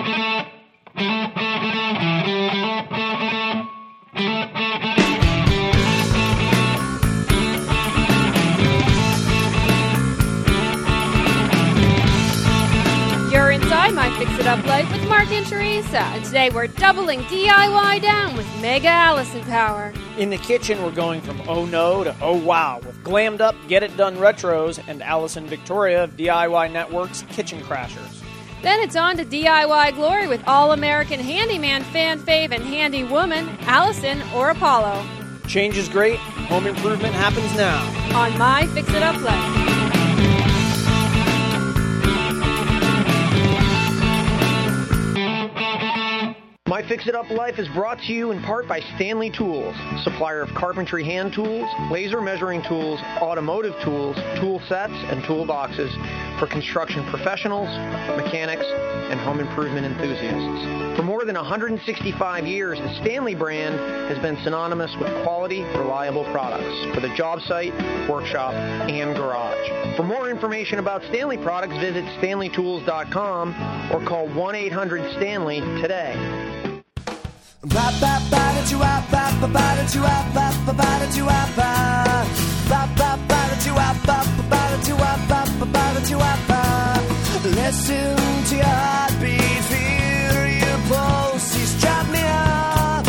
You're inside My Fix-It-Up Life with Mark and Teresa, and today we're doubling DIY down with Mega Allison Power. In the kitchen, we're going from oh no to oh wow with glammed up Get It Done Retros and Allison Victoria of DIY Network's Kitchen Crashers. Then it's on to DIY glory with All-American Handyman fan fave and handy woman, Allison or Apollo. Change is great. Home improvement happens now. On My Fix-It-Up Life. My Fix-It-Up Life is brought to you in part by Stanley Tools, supplier of carpentry hand tools, laser measuring tools, automotive tools, tool sets, and toolboxes for construction professionals, mechanics, and home improvement enthusiasts. For more than 165 years, the Stanley brand has been synonymous with quality, reliable products for the job site, workshop, and garage. For more information about Stanley products, visit StanleyTools.com or call 1-800-STANLEY today. Listen to your heartbeat, feel your pulses, drop me up.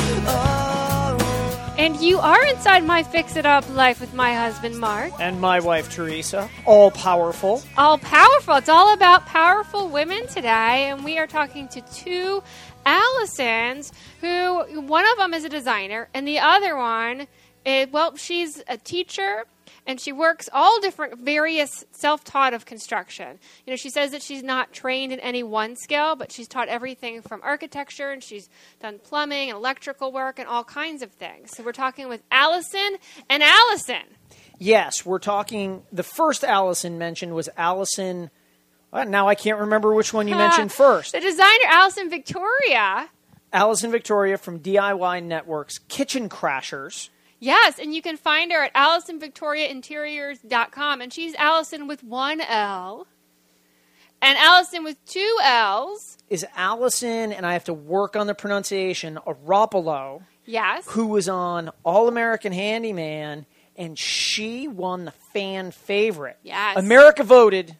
Oh. And you are inside My Fix-It-Up Life with my husband, Mark. And my wife, Teresa, all powerful. All powerful. It's all about powerful women today, and we are talking to two Allisons, who one of them is a designer, and the other one, she's a teacher, and she works all different, various self-taught of construction. You know, she says that she's not trained in any one skill, but she's taught everything from architecture, and she's done plumbing and electrical work and all kinds of things. So we're talking with Allison and Allison. Yes, we're talking, the first Allison mentioned was Allison. Now I can't remember which one you mentioned first. The designer, Allison Victoria. Allison Victoria from DIY Network's Kitchen Crashers. Yes, and you can find her at AllisonVictoriaInteriors.com. And she's Allison with one L. And Allison with two L's. Is Allison, and I have to work on the pronunciation, Aropolo. Yes. Who was on All-American Handyman, and she won the fan favorite. Yes. America voted.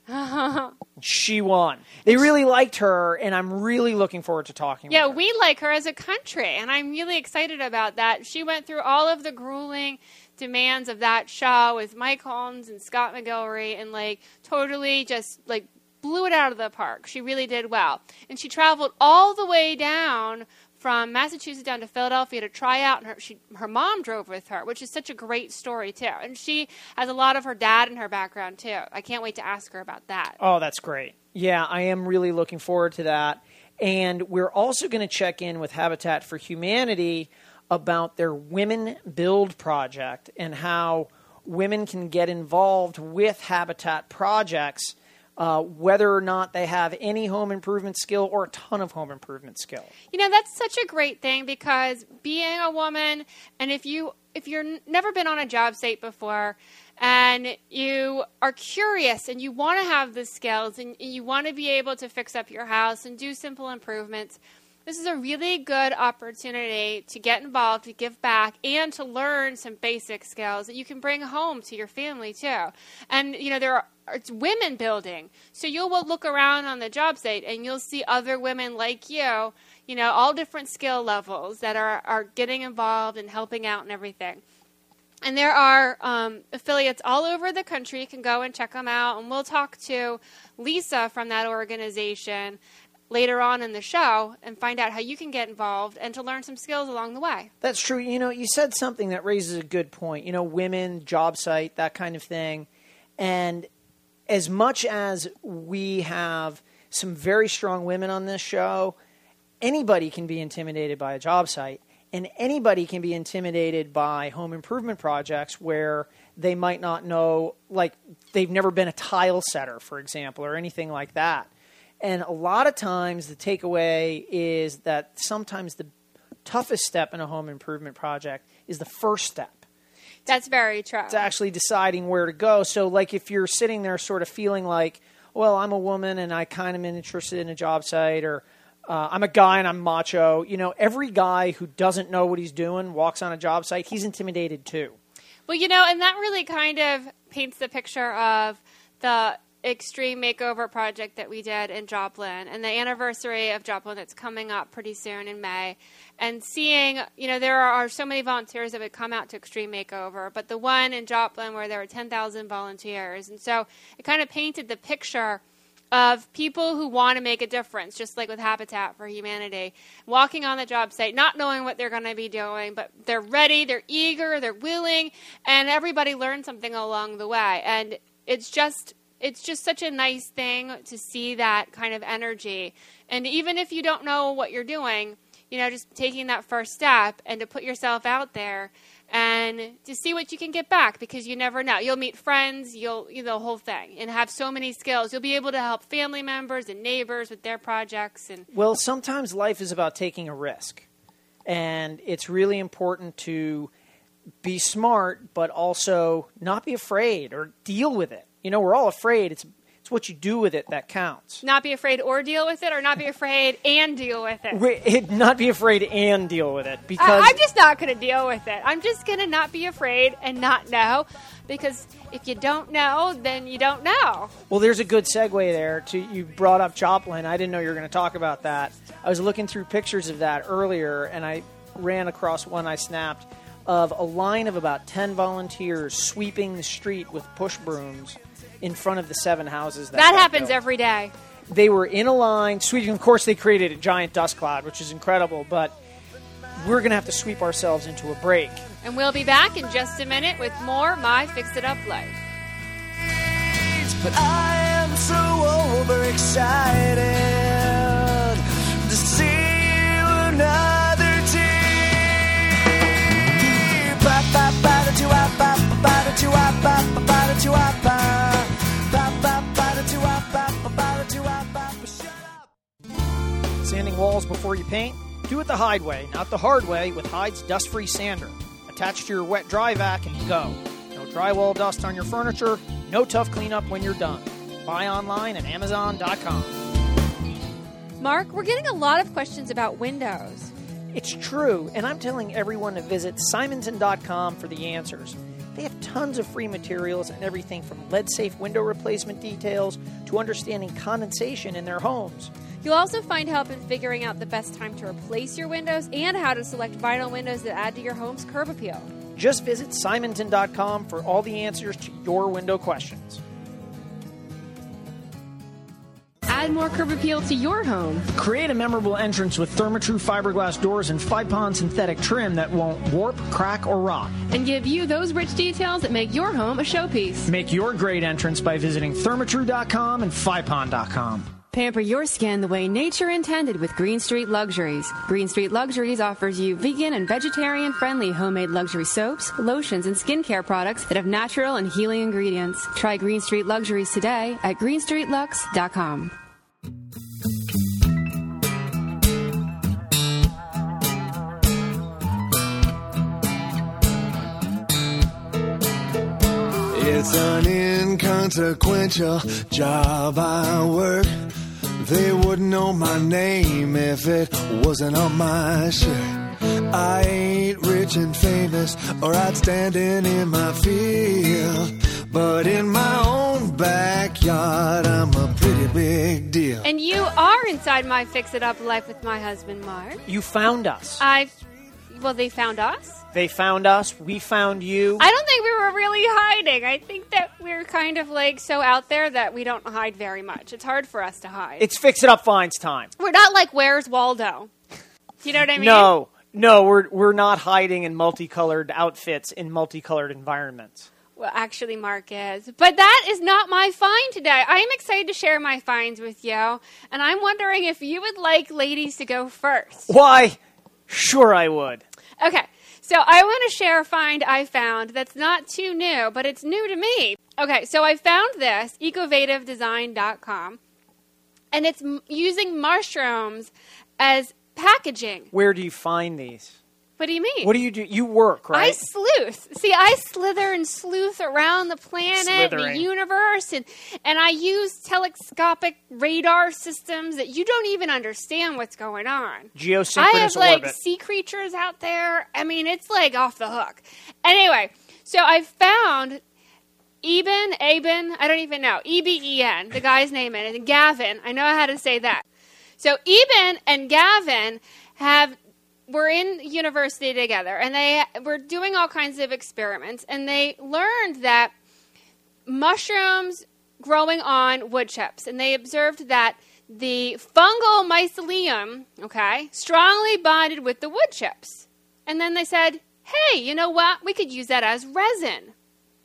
She won. They really liked her, and I'm really looking forward to talking with her. Yeah, we like her as a country, and I'm really excited about that. She went through all of the grueling demands of that show with Mike Holmes and Scott McGillivray, and totally just blew it out of the park. She really did well. And she traveled all the way down from Massachusetts down to Philadelphia to try out, and her mom drove with her, which is such a great story, too. And she has a lot of her dad in her background, too. I can't wait to ask her about that. Oh, that's great. Yeah, I am really looking forward to that. And we're also going to check in with Habitat for Humanity about their Women Build project and how women can get involved with Habitat projects, whether or not they have any home improvement skill or a ton of home improvement skill. You know, that's such a great thing, because being a woman, and if you're never been on a job site before, and you are curious and you want to have the skills and you want to be able to fix up your house and do simple improvements, this is a really good opportunity to get involved, to give back, and to learn some basic skills that you can bring home to your family too. And it's women building, so you'll look around on the job site and you'll see other women like you, all different skill levels that are getting involved and helping out and everything. And there are affiliates all over the country. You can go and check them out. And we'll talk to Lisa from that organization later on in the show and find out how you can get involved and to learn some skills along the way. That's true. You said something that raises a good point. Women, job site, that kind of thing. And as much as we have some very strong women on this show, anybody can be intimidated by a job site. And anybody can be intimidated by home improvement projects where they might not know, they've never been a tile setter, for example, or anything like that. And a lot of times the takeaway is that sometimes the toughest step in a home improvement project is the first step. That's very true. It's actually deciding where to go. So, if you're sitting there sort of feeling like, well, I'm a woman and I kind of am interested in a job site, or I'm a guy and I'm macho. You know, every guy who doesn't know what he's doing walks on a job site, he's intimidated too. Well, you know, and that really kind of paints the picture of the extreme makeover project that we did in Joplin and the anniversary of Joplin that's coming up pretty soon in May. And seeing, you know, there are so many volunteers that would come out to Extreme Makeover, but the one in Joplin where there were 10,000 volunteers. And so it kind of painted the picture of people who want to make a difference, just like with Habitat for Humanity, walking on the job site, not knowing what they're going to be doing, but they're ready, they're eager, they're willing, and everybody learned something along the way. And it's just such a nice thing to see that kind of energy. And even if you don't know what you're doing, you know, just taking that first step and to put yourself out there and to see what you can get back, because you never know. You'll meet friends, the whole thing, and have so many skills. You'll be able to help family members and neighbors with their projects. And well, sometimes life is about taking a risk. And it's really important to be smart, but also not be afraid or deal with it. You know, we're all afraid. It's what you do with it that counts. Not be afraid or deal with it, or not be afraid and deal with it? Not be afraid and deal with it. Because I'm just not going to deal with it. I'm just going to not be afraid and not know, because if you don't know, then you don't know. Well, there's a good segue there. You brought up Joplin. I didn't know you were going to talk about that. I was looking through pictures of that earlier, and I ran across one I snapped of a line of about 10 volunteers sweeping the street with push brooms in front of the 7 houses. That happens every day. They were in a line sweeping. Of course, they created a giant dust cloud, which is incredible, but we're going to have to sweep ourselves into a break. And we'll be back in just a minute with more My Fix It Up Life. But I am so overexcited to see you another team. Sanding walls before you paint? Do it the Hyde way, not the hard way, with Hyde's dust-free sander. Attach to your wet dry vac and go. No drywall dust on your furniture, no tough cleanup when you're done. Buy online at Amazon.com. Mark, we're getting a lot of questions about windows. It's true, and I'm telling everyone to visit Simonton.com for the answers. They have tons of free materials and everything from lead-safe window replacement details to understanding condensation in their homes. You'll also find help in figuring out the best time to replace your windows and how to select vinyl windows that add to your home's curb appeal. Just visit Simonton.com for all the answers to your window questions. Add more curb appeal to your home. Create a memorable entrance with Therma-Tru fiberglass doors and Fipon synthetic trim that won't warp, crack, or rot. And give you those rich details that make your home a showpiece. Make your great entrance by visiting Therma-Tru.com and Fipon.com. Pamper your skin the way nature intended with Green Street Luxuries. Green Street Luxuries offers you vegan and vegetarian-friendly homemade luxury soaps, lotions, and skincare products that have natural and healing ingredients. Try Green Street Luxuries today at greenstreetlux.com. It's an inconsequential job I work. They wouldn't know my name if it wasn't on my shirt. I ain't rich and famous or outstanding in my field, but in my own backyard I'm a pretty big deal. And you are inside My Fix It Up Life with my husband, Mark. You found us. Well, they found us. They found us. We found you. I don't think we were really hiding. I think that we're kind of like so out there that we don't hide very much. It's hard for us to hide. It's Fix It Up Fines time. We're not like Where's Waldo. You know what I mean? No, we're not hiding in multicolored outfits in multicolored environments. Well, actually, Mark is. But that is not my find today. I am excited to share my finds with you, and I'm wondering if you would like ladies to go first. Why? Sure I would. Okay, so I want to share a find I found that's not too new, but it's new to me. Okay, so I found this, ecovativedesign.com, and it's using mushrooms as packaging. Where do you find these? What do you mean? What do? You work, right? I sleuth. See, I slither and sleuth around the planet, the universe, and I use telescopic radar systems that you don't even understand what's going on. Geosynchronous I have, like, orbit. sea creatures out there. I mean, it's, like, off the hook. Anyway, so I found Aben, I don't even know, E-B-E-N, the guy's name in it, and Gavin. I know how to say that. So Eben and Gavin were in university together, and they were doing all kinds of experiments, and they learned that mushrooms growing on wood chips, and they observed that the fungal mycelium, strongly bonded with the wood chips. And then they said, hey, you know what? We could use that as resin.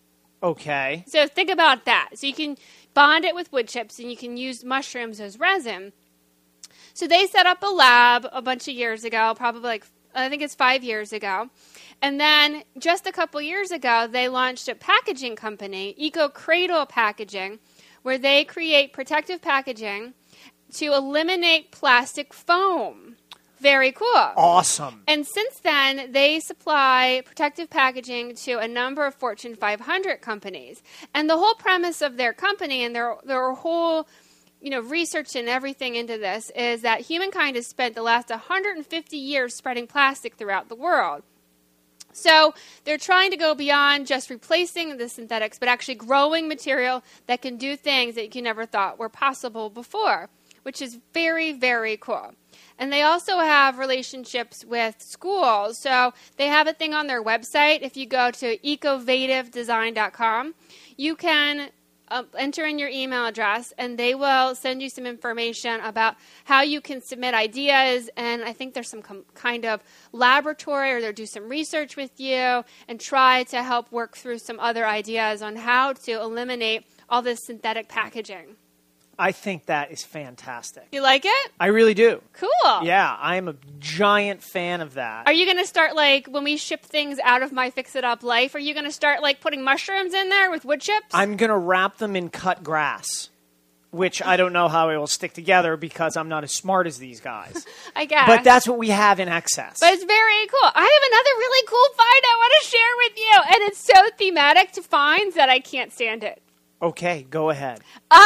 Okay. So think about that. So you can bond it with wood chips, and you can use mushrooms as resin. So they set up a lab a bunch of years ago, probably I think it's 5 years ago. And then just a couple years ago, they launched a packaging company, EcoCradle Packaging, where they create protective packaging to eliminate plastic foam. Very cool. Awesome. And since then, they supply protective packaging to a number of Fortune 500 companies. And the whole premise of their company and their whole research and everything into this is that humankind has spent the last 150 years spreading plastic throughout the world. So they're trying to go beyond just replacing the synthetics, but actually growing material that can do things that you never thought were possible before, which is very, very cool. And they also have relationships with schools. So they have a thing on their website. If you go to ecovativedesign.com, you can enter in your email address, and they will send you some information about how you can submit ideas. And I think there's some kind of laboratory, or they'll do some research with you and try to help work through some other ideas on how to eliminate all this synthetic packaging. I think that is fantastic. You like it? I really do. Cool. Yeah, I'm a giant fan of that. Are you going to start, when we ship things out of My Fix It Up Life, are you going to start, putting mushrooms in there with wood chips? I'm going to wrap them in cut grass, which I don't know how it will stick together because I'm not as smart as these guys. I guess. But that's what we have in excess. But it's very cool. I have another really cool find I want to share with you, and it's so thematic to finds that I can't stand it. Okay, go ahead.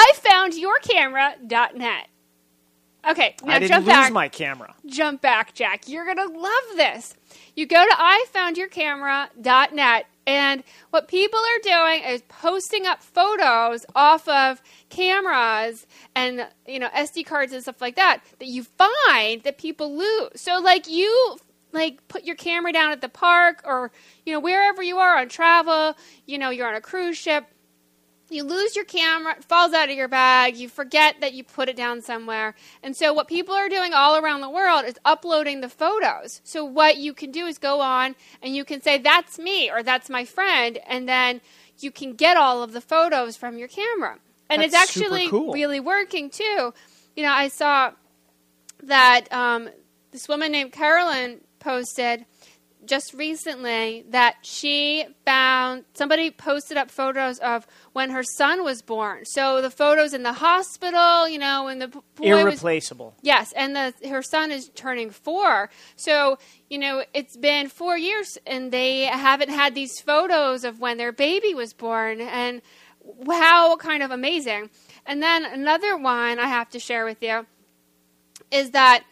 ifoundyourcamera.net. Okay, now I didn't jump lose back. my camera. Jump back, Jack. You're going to love this. You go to ifoundyourcamera.net, and what people are doing is posting up photos off of cameras and SD cards and stuff like that you find that people lose. So you put your camera down at the park, or wherever you are on travel, you're on a cruise ship. You lose your camera, it falls out of your bag, you forget that you put it down somewhere. And so what people are doing all around the world is uploading the photos. So what you can do is go on and you can say, that's me, or that's my friend, and then you can get all of the photos from your camera. And That's it's actually super cool. really working too. I saw that this woman named Carolyn posted just recently that she found somebody posted up photos of when her son was born. So the photos in the hospital, when the boy irreplaceable. Yes, and her son is turning 4. So, it's been 4 years and they haven't had these photos of when their baby was born, and how kind of amazing. And then another one I have to share with you is that,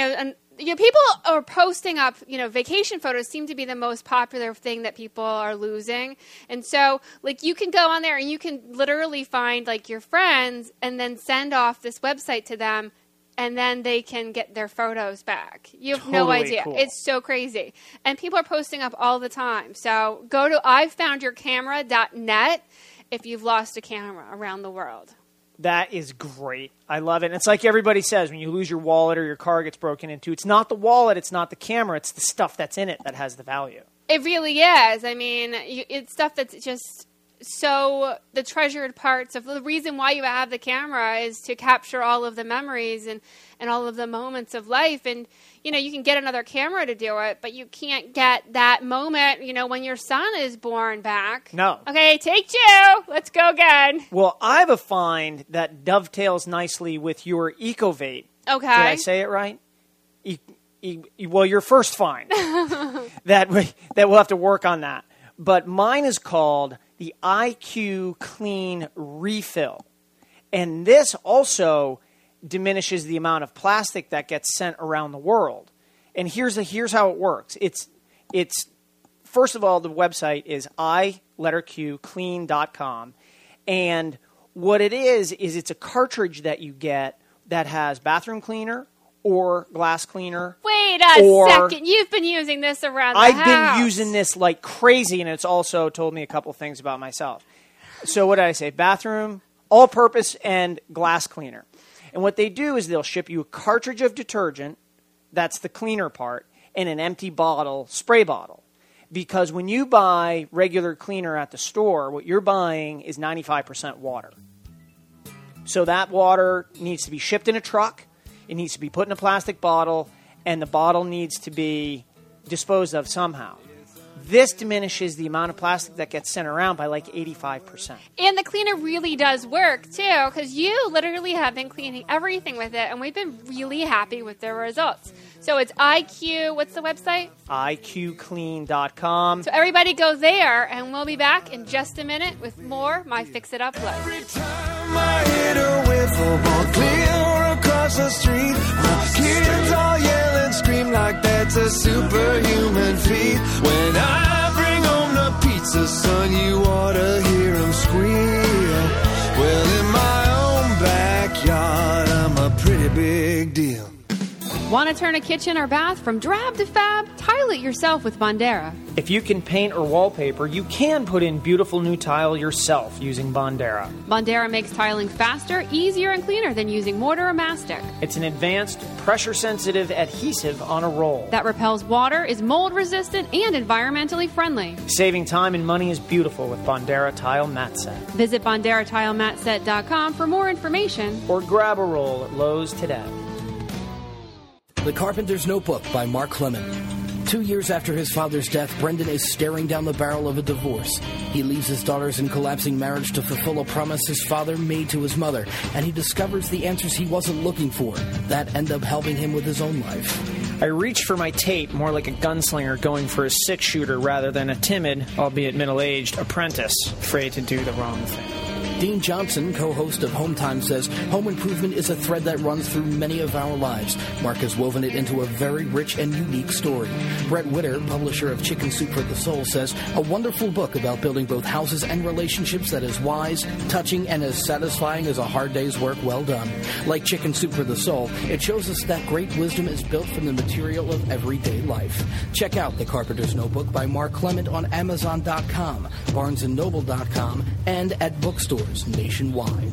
people are posting up, vacation photos seem to be the most popular thing that people are losing. And so, you can go on there and you can literally find, your friends and then send off this website to them, and then they can get their photos back. You have no idea. Cool. It's so crazy. And people are posting up all the time. So go to ifoundyourcamera.net if you've lost a camera around the world. That is great. I love it. And it's like everybody says, when you lose your wallet or your car gets broken into, it's not the wallet, it's not the camera, it's the stuff that's in it that has the value. It really is. I mean, it's stuff that's just so the treasured parts of the reason why you have the camera is to capture all of the memories and all of the moments of life. And, you can get another camera to do it, but you can't get that moment, when your son is born back. No. Okay, take 2. Let's go again. Well, I have a find that dovetails nicely with your EcoVate. Okay. Did I say it right? Well, you're first fine. that we'll have to work on that. But mine is called the IQ Clean Refill. And this also diminishes the amount of plastic that gets sent around the world. And here's how it works. It's first of all, the website is iqclean.com. And what it is it's a cartridge that you get that has bathroom cleaner or glass cleaner. Wait a second. You've been using this around the house. I've been using this like crazy, and it's also told me a couple things about myself. So what did I say? Bathroom, all-purpose, and glass cleaner. And what they do is they'll ship you a cartridge of detergent, that's the cleaner part, and an empty bottle, spray bottle. Because when you buy regular cleaner at the store, what you're buying is 95% water. So that water needs to be shipped in a truck. It needs to be put in a plastic bottle, and the bottle needs to be disposed of somehow. This diminishes the amount of plastic that gets sent around by like 85%. And the cleaner really does work, too, because you literally have been cleaning everything with it, and we've been really happy with the results. So it's IQ, what's the website? iqclean.com. So everybody go there, and we'll be back in just a minute with more My Fix It Up Life. Every time I hit her with a ball clear across the street, my kids all yell and scream like that's a superhuman feat. When I bring home the pizza, son, you ought to hear them squeal. Well, in my own backyard, I'm a pretty big deal. Want to turn a kitchen or bath from drab to fab? Tile it yourself with Bondera. If you can paint or wallpaper, you can put in beautiful new tile yourself using Bondera. Bondera makes tiling faster, easier, and cleaner than using mortar or mastic. It's an advanced, pressure-sensitive adhesive on a roll. That repels water, is mold-resistant, and environmentally friendly. Saving time and money is beautiful with Bondera Tile Mat Set. Visit BonderaTileMatSet.com for more information. Or grab a roll at Lowe's today. The Carpenter's Notebook by Mark Clement. 2 years after his father's death, Brendan is staring down the barrel of a divorce. He leaves his daughters in collapsing marriage to fulfill a promise his father made to his mother, and he discovers the answers he wasn't looking for that end up helping him with his own life. I reached for my tape more like a gunslinger going for a six-shooter rather than a timid, albeit middle-aged, apprentice afraid to do the wrong thing. Dean Johnson, co-host of Home Time, says home improvement is a thread that runs through many of our lives. Mark has woven it into a very rich and unique story. Brett Witter, publisher of Chicken Soup for the Soul, says a wonderful book about building both houses and relationships that is wise, touching, and as satisfying as a hard day's work well done. Like Chicken Soup for the Soul, it shows us that great wisdom is built from the material of everyday life. Check out The Carpenter's Notebook by Mark Clement on Amazon.com, BarnesandNoble.com, and at bookstores nationwide.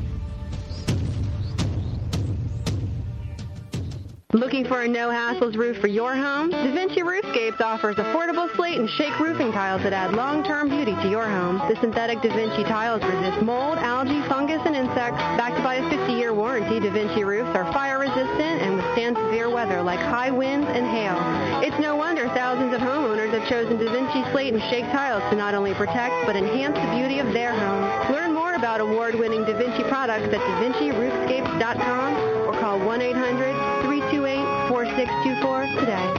Looking for a no-hassles roof for your home? Da Vinci Roofscapes offers affordable slate and shake roofing tiles that add long-term beauty to your home. The synthetic Da Vinci tiles resist mold, algae, fungus, and insects. Backed by a 50-year warranty, Da Vinci roofs are fire-resistant and withstand severe weather like high winds and hail. It's no wonder thousands of homeowners have chosen Da Vinci slate and shake tiles to not only protect but enhance the beauty of their homes. Learn more about award-winning Da Vinci products at DaVinciRoofscapes.com or call 1-800-328-4624 today.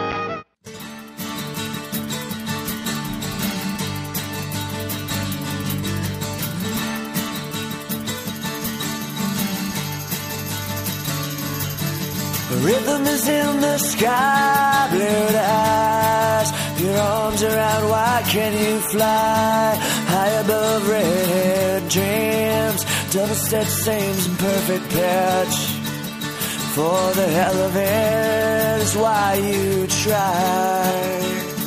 The rhythm is in the sky, blurred eyes. Your arms around, why can't you fly? High above red dreams, double stitch seams in perfect pitch. For the hell of it is why you try.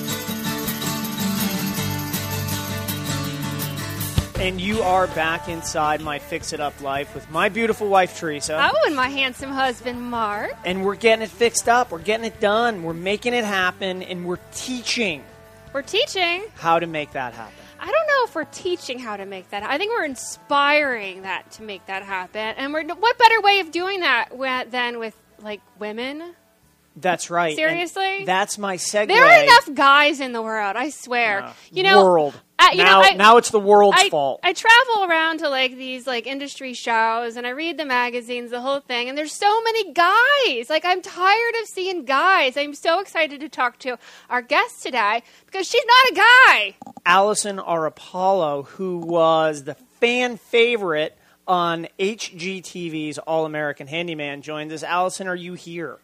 And you are back inside my Fix It Up life with my beautiful wife, Teresa. Oh, and my handsome husband, Mark. And we're getting it fixed up. We're getting it done. We're making it happen. And we're teaching. We're teaching How to make that happen. I don't know if we're teaching how to make that. I think we're inspiring that to make that happen. And what better way of doing that than with, like, women That's right. Seriously? And that's my segue. There are enough guys in the world, I swear. World. Now it's the world's fault. I travel around to like these like industry shows and I read the magazines, the whole thing, and there's so many guys. Like, I'm tired of seeing guys. I'm so excited to talk to our guest today because she's not a guy. Allison Arapalo, who was the fan favorite on HGTV's All-American Handyman, joins us. Allison, are you here?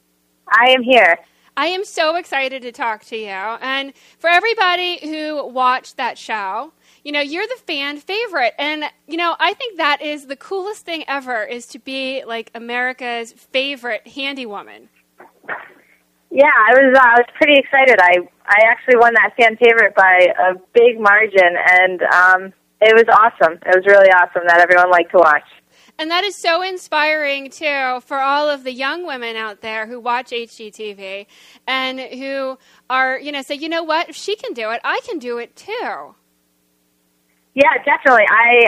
I am here. I am so excited to talk to you. And for everybody who watched that show, you're the fan favorite. And, I think that is the coolest thing ever, is to be like America's favorite handy woman. Yeah, I was pretty excited. I actually won that fan favorite by a big margin, and it was awesome. It was really awesome that everyone liked to watch. And that is so inspiring, too, for all of the young women out there who watch HGTV and who are, say, you know what, if she can do it, I can do it, too. Yeah, definitely.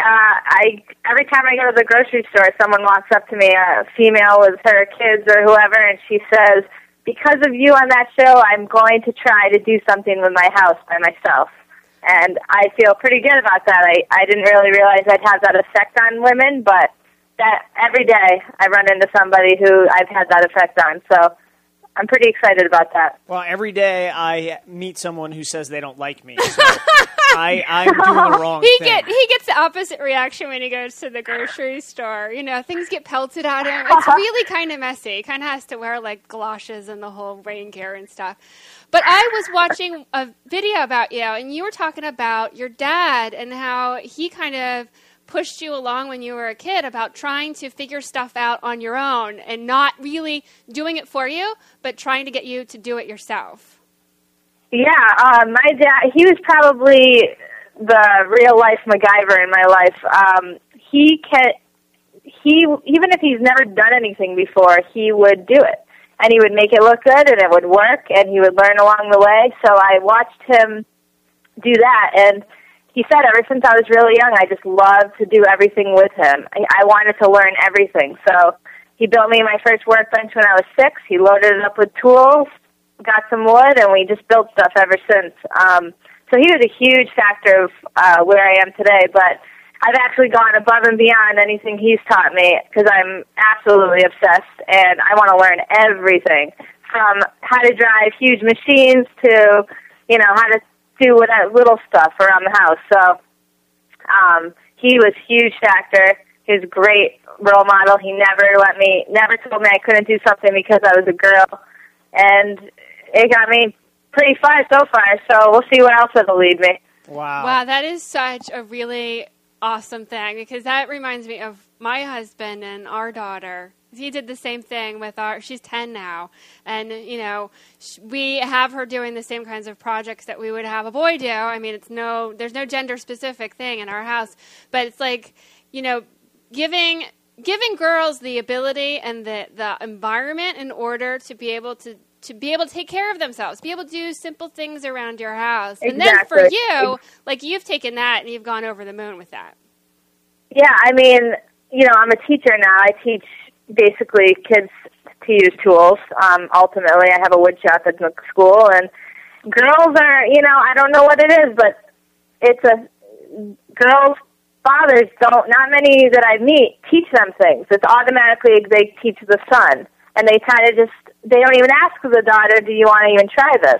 I every time I go to the grocery store, someone walks up to me, a female with her kids or whoever, and she says, because of you on that show, I'm going to try to do something with my house by myself. And I feel pretty good about that. I didn't really realize I'd have that effect on women, but that every day I run into somebody who I've had that effect on. So I'm pretty excited about that. Well, every day I meet someone who says they don't like me. So I'm doing the wrong thing. He gets the opposite reaction when he goes to the grocery store. Things get pelted at him. It's really kind of messy. He kind of has to wear like galoshes and the whole rain gear and stuff. But I was watching a video about you, and you were talking about your dad and how he kind of pushed you along when you were a kid about trying to figure stuff out on your own and not really doing it for you, but trying to get you to do it yourself. Yeah, my dad, he was probably the real-life MacGyver in my life. He even if he's never done anything before, he would do it. And he would make it look good, and it would work, and he would learn along the way. So I watched him do that, and he said ever since I was really young, I just loved to do everything with him. I wanted to learn everything. So he built me my first workbench when I was 6. He loaded it up with tools, got some wood, and we just built stuff ever since. So he was a huge factor of where I am today, but I've actually gone above and beyond anything he's taught me because I'm absolutely obsessed, and I want to learn everything from how to drive huge machines to, how to do little stuff around the house. So he was a huge factor. He was a great role model. He never told me I couldn't do something because I was a girl, and it got me pretty far so far, so we'll see where else it'll lead me. Wow, that is such a really awesome thing, because that reminds me of my husband and our daughter. He did the same thing with she's 10 now, and, we have her doing the same kinds of projects that we would have a boy do. I mean, there's no gender-specific thing in our house, but it's like, giving girls the ability and the environment in order to be able to take care of themselves, be able to do simple things around your house. Exactly. And then for you, like, you've taken that and you've gone over the moon with that. Yeah, I mean, I'm a teacher now. I teach basically kids to use tools. Ultimately, I have a wood shop at the school, and girls are, I don't know what it is, but girls' fathers not many that I meet teach them things. It's automatically they teach the son, and they kind of they don't even ask the daughter, do you want to even try this?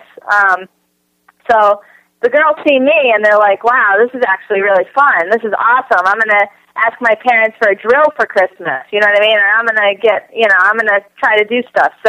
So the girls see me, and they're like, wow, this is actually really fun. This is awesome. I'm going to ask my parents for a drill for Christmas, you know what I mean? Or I'm going to I'm going to try to do stuff. So,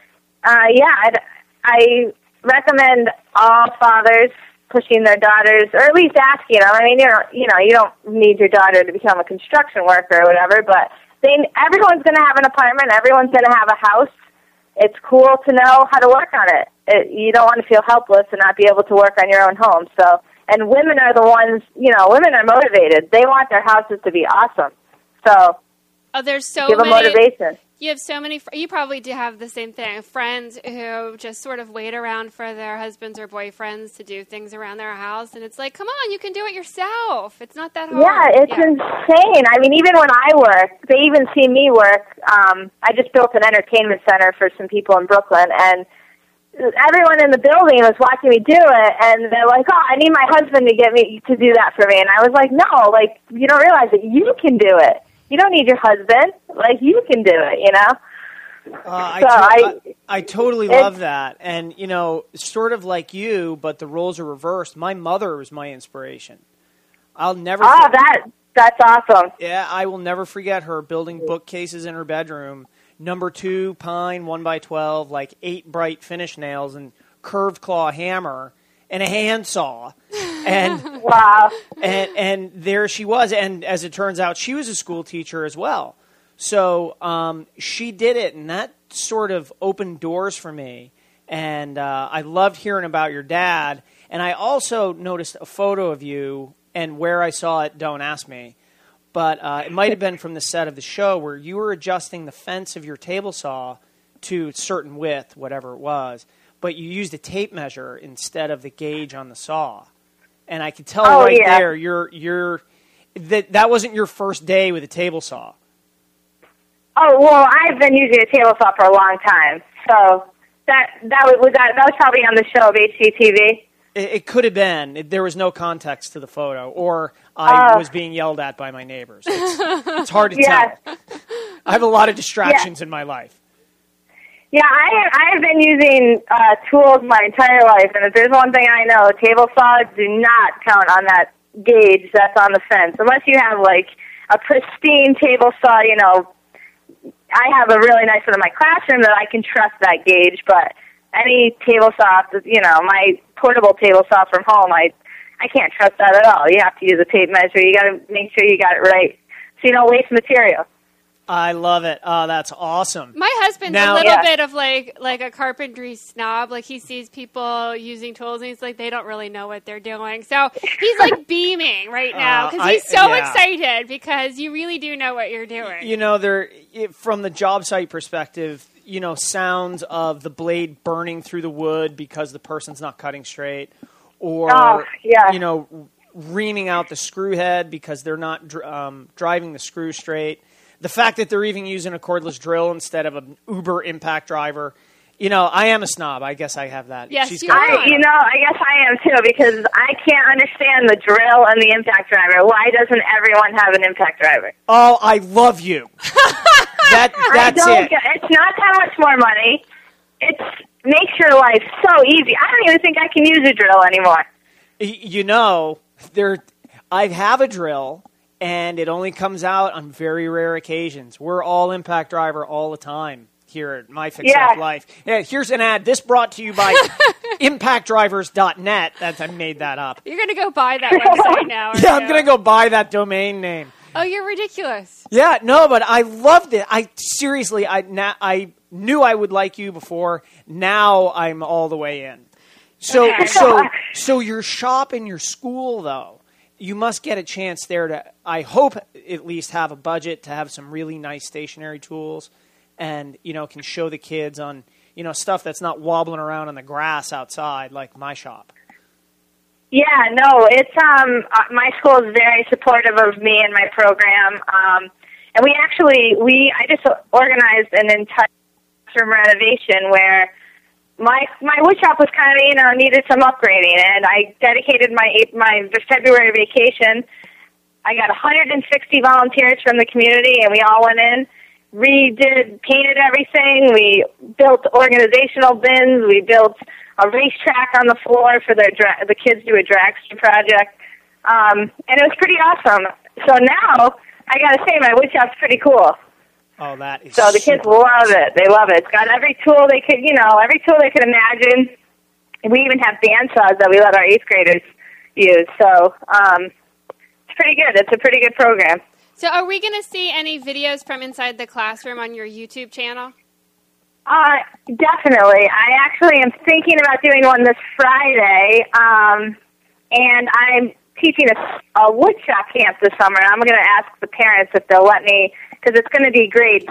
I recommend all fathers pushing their daughters, or at least asking them. I mean, you don't need your daughter to become a construction worker or whatever, but everyone's going to have an apartment. Everyone's going to have a house. It's cool to know how to work on it. You don't want to feel helpless and not be able to work on your own home. So, and women are the ones, women are motivated. They want their houses to be awesome. So, there's so give them many motivation. you have so many, you probably do have the same thing, friends who just sort of wait around for their husbands or boyfriends to do things around their house. And it's like, come on, you can do it yourself. It's not that hard. Yeah, it's insane. I mean, even when I work, they even see me work. I just built an entertainment center for some people in Brooklyn, and everyone in the building was watching me do it, and they're like, oh, I need my husband to get me to do that for me. And I was like, no, like, you don't realize that you can do it. You don't need your husband. Like, you can do it, you know? I totally love that. And, you know, sort of like you, but the roles are reversed. My mother was my inspiration. I'll never that's awesome. Yeah, I will never forget her building bookcases in her bedroom. Number 2 pine 1x12, like 8 bright finish nails and curved claw hammer and a handsaw. And wow. And there she was. And as it turns out, she was a school teacher as well. So she did it, and that sort of opened doors for me. And I loved hearing about your dad. And I also noticed a photo of you, and where I saw it, don't ask me. But it might have been from the set of the show where you were adjusting the fence of your table saw to a certain width, whatever it was, but you used a tape measure instead of the gauge on the saw. And I could tell there that wasn't your first day with a table saw. Oh, well, I've been using a table saw for a long time. So that was probably on the show of HGTV. It could have been. There was no context to the photo, or I was being yelled at by my neighbors. It's hard to tell. I have a lot of distractions in my life. Yeah, I have been using tools my entire life, and if there's one thing I know, table saws do not count on that gauge that's on the fence. Unless you have, like, a pristine table saw, you know. I have a really nice one in my classroom that I can trust that gauge, but any table saw, you know, my portable table saw from home, I can't trust that at all. You have to use a tape measure. You got to make sure you got it right so you don't waste material. I love it. Oh, that's awesome. My husband's a little bit of like a carpentry snob. Like, he sees people using tools, and he's like, they don't really know what they're doing. So he's like beaming right now because he's so excited because you really do know what you're doing. You know, from the job site perspective, you know, sounds of the blade burning through the wood because the person's not cutting straight, or you know, reaming out the screw head because they're not driving the screw straight. The fact that they're even using a cordless drill instead of an Uber impact driver. You know, I am a snob. I guess I have that. Yes, I guess I am too, because I can't understand the drill and the impact driver. Why doesn't everyone have an impact driver? Oh, I love you. That's it. It's not that much more money. It makes your life so easy. I don't even think I can use a drill anymore. You know, I have a drill, and it only comes out on very rare occasions. We're all impact driver all the time here at My Fix Up Life. Yeah, here's an ad. This brought to you by impactdrivers.net. I made that up. You're going to go buy that website now. Yeah, I'm going to go buy that domain name. Oh, you're ridiculous. Yeah, no, but I loved it. I knew I would like you before. Now I'm all the way in. So your shop and your school, though, you must get a chance there to, I hope, at least have a budget to have some really nice stationary tools, and, you know, can show the kids on, you know, stuff that's not wobbling around on the grass outside like my shop. Yeah, no, it's my school is very supportive of me and my program, and I just organized an entire classroom renovation where my wood shop was kind of, you know, needed some upgrading, and I dedicated my February vacation. I got 160 volunteers from the community, and we all went in, painted everything. We built organizational bins. We built a racetrack on the floor for the kids to do a dragster project, and it was pretty awesome. So now I got to say, my wood shop's pretty cool. Oh, that is so the kids love it. They love it. It's got every tool they could, imagine. And we even have bandsaws that we let our 8th graders use. So it's pretty good. It's a pretty good program. So are we going to see any videos from inside the classroom on your YouTube channel? Definitely. I actually am thinking about doing one this Friday, and I'm teaching a woodshop camp this summer. I'm going to ask the parents if they'll let me, because it's going to be grades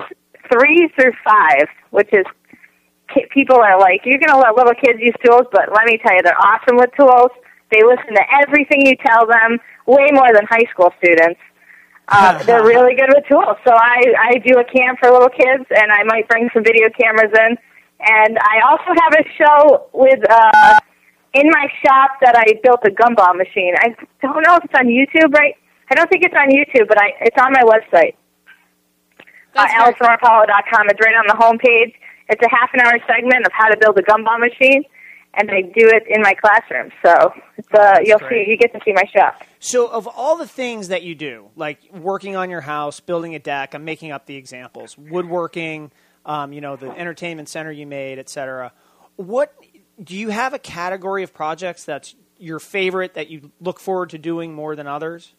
3 through 5, which is people are like, you're going to let little kids use tools, but let me tell you, they're awesome with tools. They listen to everything you tell them, way more than high school students. They're really good with tools. So I do a camp for little kids, and I might bring some video cameras in. And I also have a show with in my shop that I built a gumball machine. I don't know if it's on YouTube, right? I don't think it's on YouTube, but it's on my website. AlisonOrapollo.com. It's right on the homepage. It's a half-an-hour segment of how to build a gumball machine, and I do it in my classroom. So you get to see my shop. So of all the things that you do, like working on your house, building a deck, I'm making up the examples, woodworking, the entertainment center you made, etc. What do you have a category of projects that's your favorite that you look forward to doing more than others?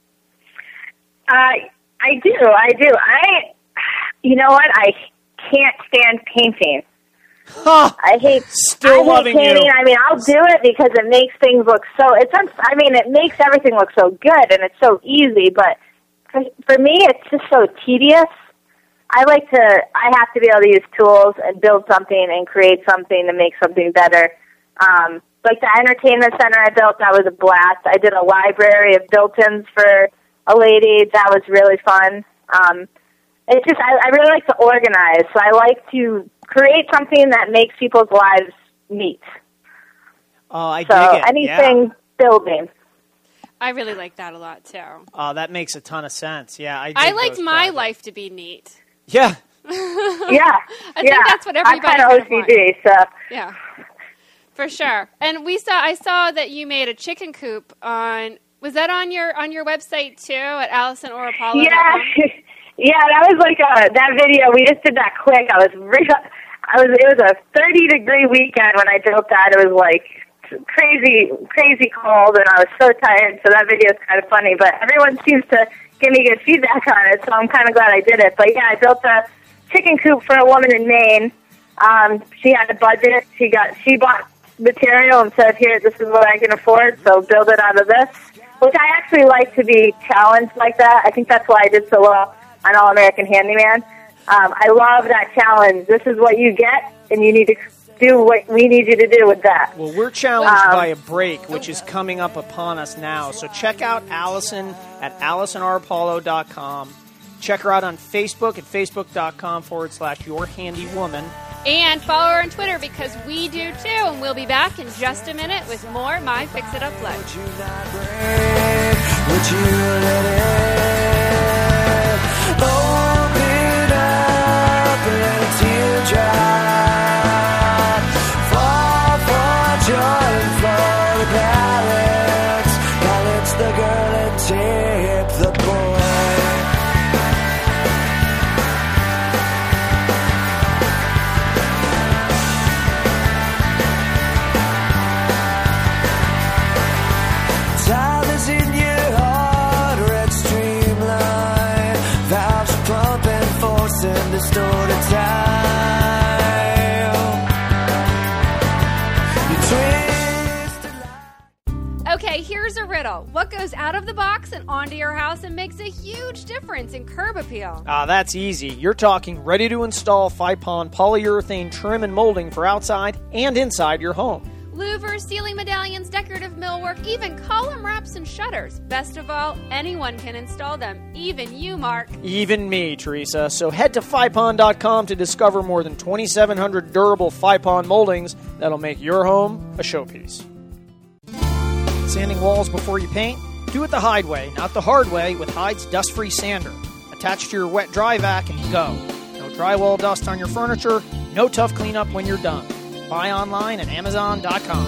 I do. You know what? I can't stand painting. Huh. I hate loving painting. you. I mean, I'll do it because it makes things look it makes everything look so good and it's so easy, but for me, it's just so tedious. I have to be able to use tools and build something and create something to make something better. Like the entertainment center I built, that was a blast. I did a library of built-ins for a lady. That was really fun. It's just, I really like to organize, so I like to create something that makes people's lives neat. Oh, I dig it. Anything building. I really like that a lot, too. Oh, that makes a ton of sense. Yeah, I like my life to be neat. Yeah. I think that's what everybody I'm kind of OCD, so. Yeah, for sure. And I saw that you made a chicken coop was that on your website, too, at AlisonOrapollo.com? Yeah. Yeah, that was like that video. We just did that quick. It was a 30-degree weekend when I built that. It was like crazy cold, and I was so tired. So that video is kind of funny. But everyone seems to give me good feedback on it, so I'm kind of glad I did it. But yeah, I built a chicken coop for a woman in Maine. She had a budget. She bought material and said, "Here, this is what I can afford. So build it out of this." Which I actually like to be challenged like that. I think that's why I did so well on All-American Handyman. I love that challenge. This is what you get, and you need to do what we need you to do with that. Well, we're challenged by a break, which is coming up upon us now. So check out Alison at AlisonOrapollo.com. Check her out on Facebook at Facebook.com/YourHandyWoman. And follow her on Twitter because we do too. And we'll be back in just a minute with more My Fix It Up Life. Would you let it open up and let a teardrop fall for joy and for the balance the girl and tip the boy. Time is in your heart, red streamline, valves pumping, forcing the store to time. You twist. Okay, here's a riddle. What goes out of the box and onto your house and makes a huge difference in curb appeal? That's easy. You're talking ready-to-install Fypon polyurethane trim and molding for outside and inside your home. Louvers, ceiling medallions, decorative millwork, even column wraps and shutters. Best of all, anyone can install them, even you, Mark. Even me, Teresa. So head to Fypon.com to discover more than 2,700 durable Fypon moldings that'll make your home a showpiece. Sanding walls before you paint? Do it the Hyde way, not the hard way, with Hyde's dust-free sander. Attach to your wet-dry vac and go. No drywall dust on your furniture, no tough cleanup when you're done. Buy online at Amazon.com.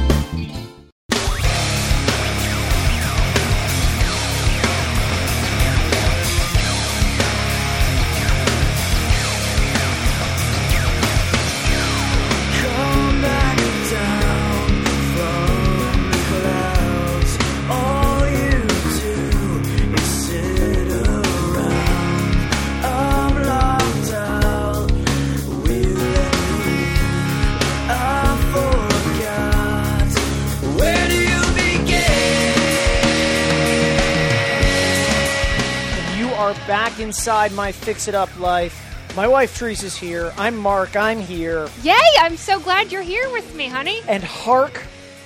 Come back down from the clouds. All you do is sit around. I'm locked out. Will I forgot. Where do you begin? You are back inside My Fix It Up Life. My wife Teresa's here. I'm Mark. I'm here. Yay! I'm so glad you're here with me, honey. And hark.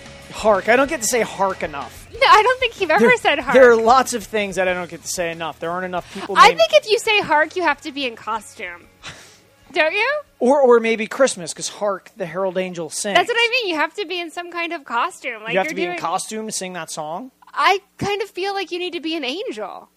I don't get to say hark enough. No, I don't think you've ever said hark. There are lots of things that I don't get to say enough. There aren't enough people. I think if you say hark, you have to be in costume. Don't you? Or maybe Christmas, because hark, the herald angel sings. That's what I mean. You have to be in some kind of costume. Like you have to be in costume to sing that song? I kind of feel like you need to be an angel.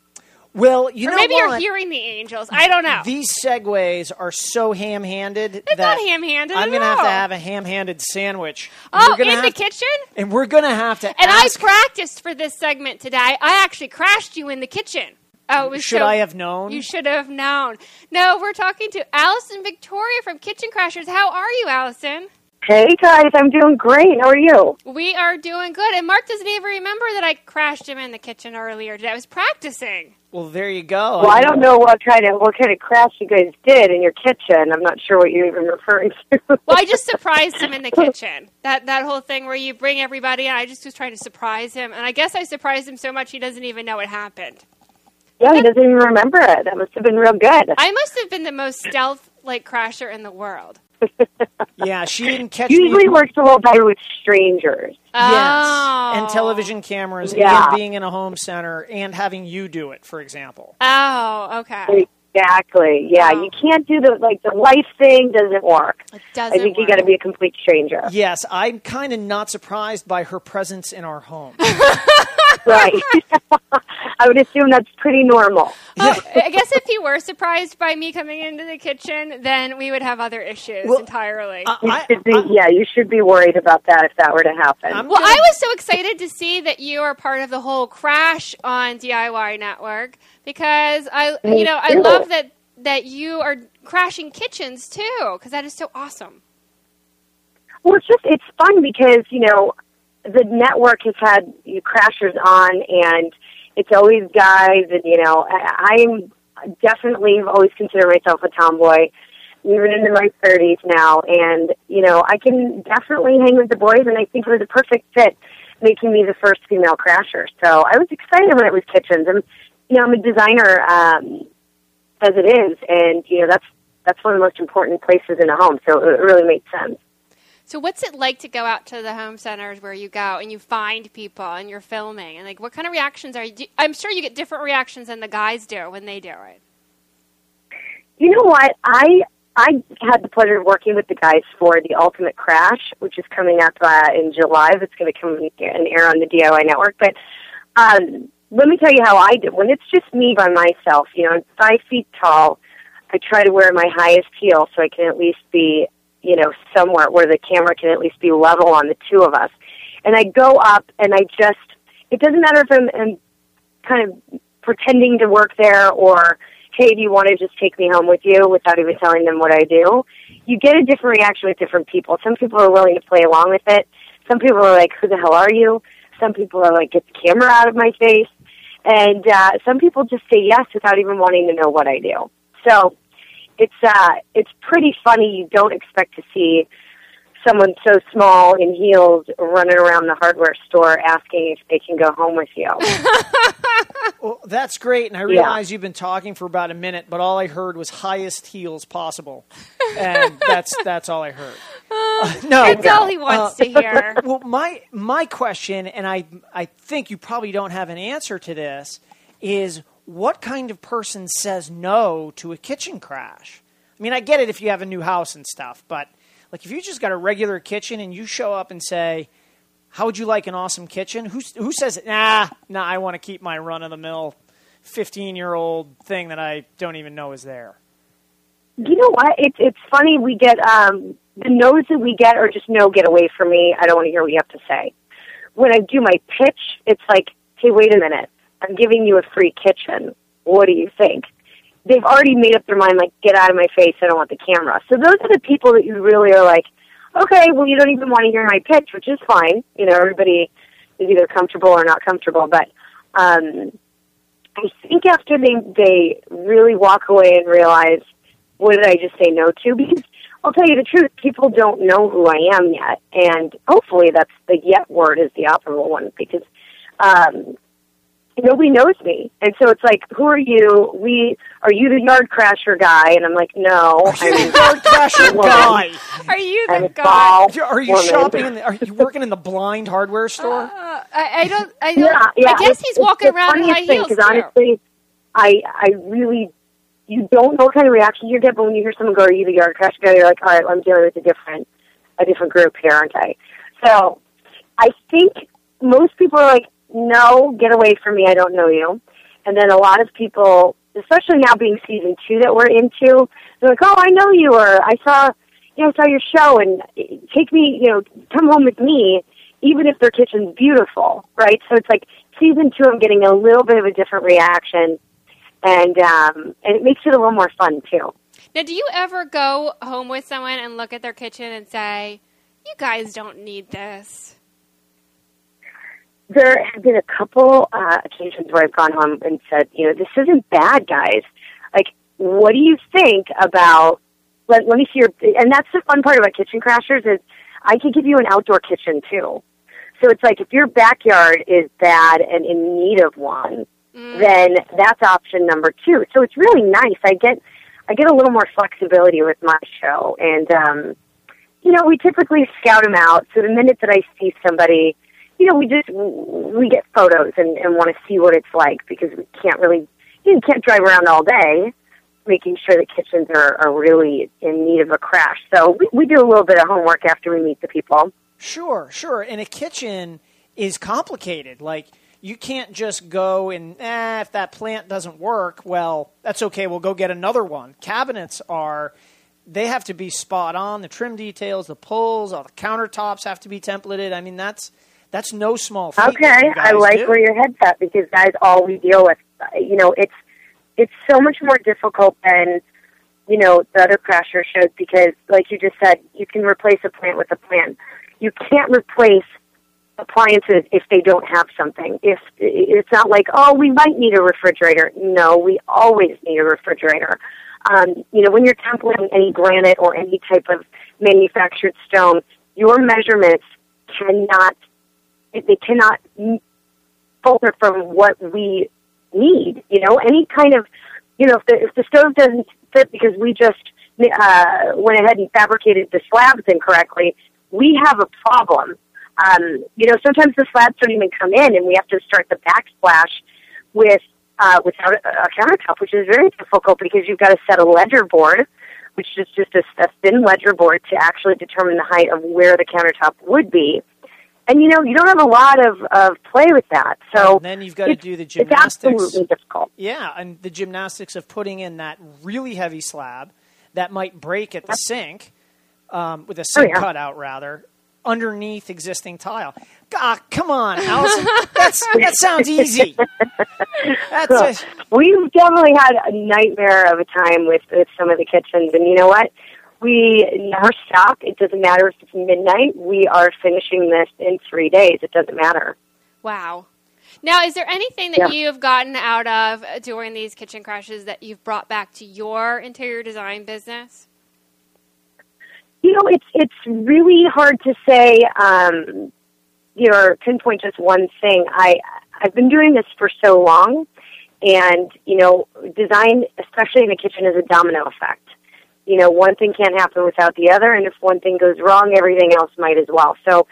Well, you know maybe what? You're hearing the angels. I don't know. These segues are so ham-handed. It's not ham-handed I'm going to have a ham-handed sandwich. Oh, in the kitchen? And we're going to have to And ask... I practiced for this segment today. I actually crashed you in the kitchen. Oh, it was Should I have known? You should have known. No, we're talking to Allison Victoria from Kitchen Crashers. How are you, Allison? Hey, guys. I'm doing great. How are you? We are doing good. And Mark doesn't even remember that I crashed him in the kitchen earlier today. I was practicing. Well, there you go. Well, I don't know what kind of crash you guys did in your kitchen. I'm not sure what you're even referring to. Well, I just surprised him in the kitchen. That whole thing where you bring everybody in, I just was trying to surprise him. And I guess I surprised him so much he doesn't even know what happened. Yeah, he doesn't even remember it. That must have been real good. I must have been the most stealth-like crasher in the world. Yeah, she didn't catch Usually me. works a little better with strangers. Yes, Oh. and television cameras, Yeah. and being in a home center, and having you do it, for example. Oh, okay. Exactly. Yeah, Oh. you can't do the life thing. Doesn't work. It doesn't I think you work. got to be a complete stranger. Yes, I'm kind of not surprised by her presence in our home. Right. I would assume that's pretty normal. Oh, I guess if you were surprised by me coming into the kitchen, then we would have other issues entirely. You should be worried about that if that were to happen. I was so excited to see that you are part of the whole crash on DIY Network because I love that you are crashing kitchens too because that is so awesome. Well, it's fun because, the network has had crashers on, and it's always guys, and, I'm definitely have always considered myself a tomboy, even into my 30s now, and, I can definitely hang with the boys, and I think it was a perfect fit making me the first female crasher. So I was excited when it was kitchens, and, I'm a designer as it is, and, that's one of the most important places in a home, so it really made sense. So what's it like to go out to the home centers where you go and you find people and you're filming? And, what kind of reactions are you... I'm sure you get different reactions than the guys do when they do it. You know what? I had the pleasure of working with the guys for The Ultimate Crash, which is coming up in July. That's going to come and air on the DIY Network. But let me tell you how I do. When it's just me by myself, I'm 5 feet tall, I try to wear my highest heel so I can at least be... somewhere where the camera can at least be level on the two of us. And I go up and it doesn't matter if I'm kind of pretending to work there or, hey, do you want to just take me home with you without even telling them what I do? You get a different reaction with different people. Some people are willing to play along with it. Some people are like, who the hell are you? Some people are like, get the camera out of my face. And some people just say yes without even wanting to know what I do. So it's pretty funny. You don't expect to see someone so small in heels running around the hardware store asking if they can go home with you. Well, that's great, and I realize you've been talking for about a minute, but all I heard was highest heels possible, and that's all I heard. That's all he wants to hear. Well, my question, and I think you probably don't have an answer to this, is what kind of person says no to a kitchen crash? I mean, I get it if you have a new house and stuff, but if you just got a regular kitchen and you show up and say, how would you like an awesome kitchen? Who says, nah, I want to keep my run-of-the-mill 15-year-old thing that I don't even know is there? You know what? It's funny. We get the no's that we get are just no, get away from me. I don't want to hear what you have to say. When I do my pitch, it's like, hey, wait a minute. I'm giving you a free kitchen. What do you think? They've already made up their mind, like, get out of my face. I don't want the camera. So those are the people that you really are like, okay, well, you don't even want to hear my pitch, which is fine. Everybody is either comfortable or not comfortable. But I think after they really walk away and realize, what did I just say no to? Because I'll tell you the truth, people don't know who I am yet. And hopefully that's the yet word is the operable one, because nobody knows me. And so it's like, who are you? Are you the yard crasher guy? And I'm like, no. I'm the yard crasher guy. Are you the I'm guy? Are you shopping are you working in the blind hardware store? I don't. Yeah. I guess he's walking around in high heels. Because honestly, I really, you don't know what kind of reaction you get, but when you hear someone go, "Are you the yard crasher guy?" You're like, all right, I'm dealing with a different group here, aren't I? So I think most people are like, no, get away from me, I don't know you. And then a lot of people, especially now being season 2 that we're into, they're like, oh, I know you, or I saw your show, and take me, come home with me, even if their kitchen's beautiful, right? So it's like season 2, I'm getting a little bit of a different reaction, and it makes it a little more fun too. Now, do you ever go home with someone and look at their kitchen and say, you guys don't need this? There have been a couple occasions where I've gone home and said, this isn't bad, guys. Like, what do you think about, let me see and that's the fun part about Kitchen Crashers is I can give you an outdoor kitchen too. So it's like if your backyard is bad and in need of one, then that's option number 2. So it's really nice. I get a little more flexibility with my show. And, we typically scout them out. So the minute that I see somebody, we get photos and want to see what it's like because we can't drive around all day making sure that kitchens are really in need of a crash. So we do a little bit of homework after we meet the people. Sure. And a kitchen is complicated. Like, you can't just go and, if that plant doesn't work, well, that's okay, we'll go get another one. Cabinets they have to be spot on, the trim details, the pulls, all the countertops have to be templated. I mean, that's no small feat. Okay, I like where your head's at because, guys, all we deal with, it's so much more difficult than, the other crasher shows because, like you just said, you can replace a plant with a plant. You can't replace appliances if they don't have something. If it's not like, oh, we might need a refrigerator. No, we always need a refrigerator. When you're templating any granite or any type of manufactured stone, your measurements cannot falter from what we need. Any kind of, if the stove doesn't fit because we just went ahead and fabricated the slabs incorrectly, we have a problem. Sometimes the slabs don't even come in, and we have to start the backsplash without a countertop, which is very difficult because you've got to set a ledger board, which is just a thin ledger board to actually determine the height of where the countertop would be. And, you don't have a lot of play with that. So and then you've got to do the gymnastics. It's absolutely difficult. Yeah, and the gymnastics of putting in that really heavy slab that might break at the sink, with a sink cutout, rather, underneath existing tile. Come on, Allison. That sounds easy. We've definitely had a nightmare of a time with some of the kitchens, and you know what? We never stop. It doesn't matter if it's midnight. We are finishing this in 3 days. It doesn't matter. Wow. Now, is there anything that you have gotten out of during these kitchen crashes that you've brought back to your interior design business? It's really hard to say, or pinpoint just one thing. I've been doing this for so long, and, design, especially in a kitchen, is a domino effect. One thing can't happen without the other, and if one thing goes wrong, everything else might as well. So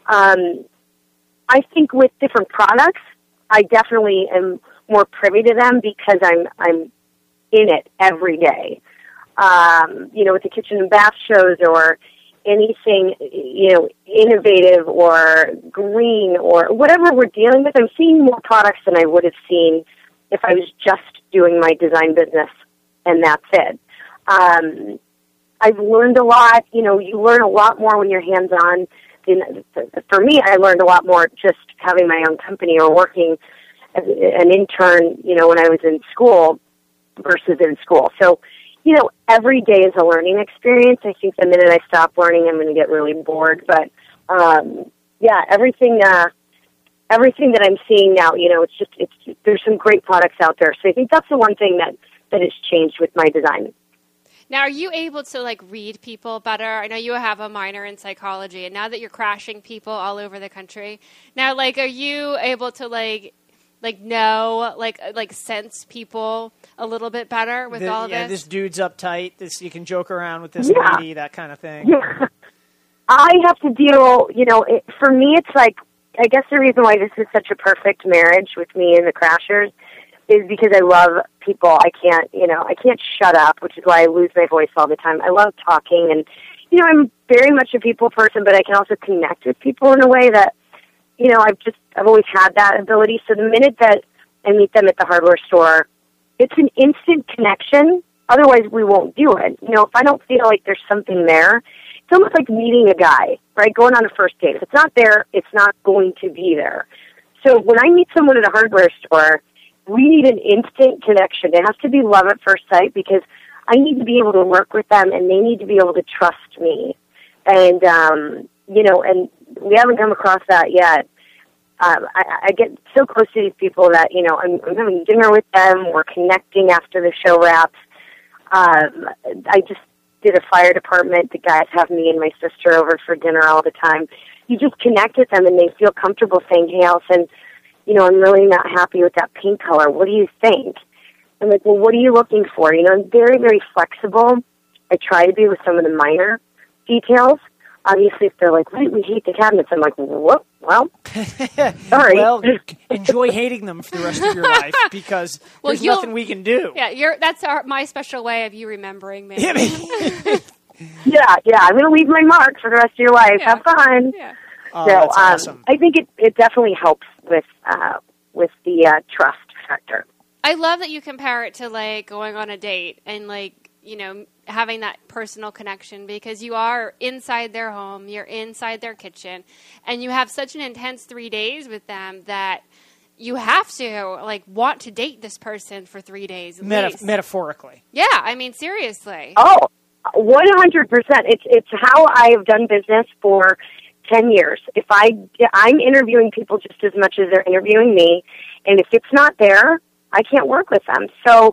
I think with different products, I definitely am more privy to them because I'm in it every day. With the kitchen and bath shows or anything, innovative or green or whatever we're dealing with, I'm seeing more products than I would have seen if I was just doing my design business and that's it. I've learned a lot. You learn a lot more when you're hands-on. For me, I learned a lot more just having my own company or working as an intern, when I was in school versus in school. So, every day is a learning experience. I think the minute I stop learning, I'm going to get really bored. But, everything that I'm seeing now, there's some great products out there. So I think that's the one thing that has changed with my design. Now, are you able to, read people better? I know you have a minor in psychology, and now that you're crashing people all over the country, now, are you able to, sense people a little bit better with all of this? This dude's uptight. This you can joke around with this lady, that kind of thing. Yeah. I have to deal, for me it's like, I guess the reason why this is such a perfect marriage with me and the Crashers is because I love people. I can't shut up, which is why I lose my voice all the time. I love talking, and, I'm very much a people person, but I can also connect with people in a way that, I've always had that ability. So the minute that I meet them at the hardware store, it's an instant connection. Otherwise, we won't do it. If I don't feel like there's something there, it's almost like meeting a guy, right? Going on a first date. If it's not there, it's not going to be there. So when I meet someone at a hardware store, we need an instant connection. It has to be love at first sight because I need to be able to work with them and they need to be able to trust me. And, and we haven't come across that yet. I get so close to these people that, I'm having dinner with them. We're connecting after the show wraps. I just did a fire department. The guys have me and my sister over for dinner all the time. You just connect with them and they feel comfortable saying, hey, Allison, I'm really not happy with that paint color. What do you think? I'm like, well, what are you looking for? I'm very, very flexible. I try to be with some of the minor details. Obviously, if they're like, we hate the cabinets, I'm like, whoop, well, sorry. Well, enjoy hating them for the rest of your life because there's nothing we can do. Yeah, that's my special way of you remembering me. Yeah, I'm going to leave my mark for the rest of your life. Yeah. Have fun. Yeah. Oh, that's awesome. I think it definitely helps with the trust factor. I love that you compare it to going on a date and having that personal connection because you are inside their home, you're inside their kitchen, and you have such an intense 3 days with them that you have to want to date this person for 3 days. Metaphorically. Yeah, I mean seriously. Oh, 100%. It's how I have done business for 10 years. If I'm interviewing people just as much as they're interviewing me, and if it's not there, I can't work with them. So,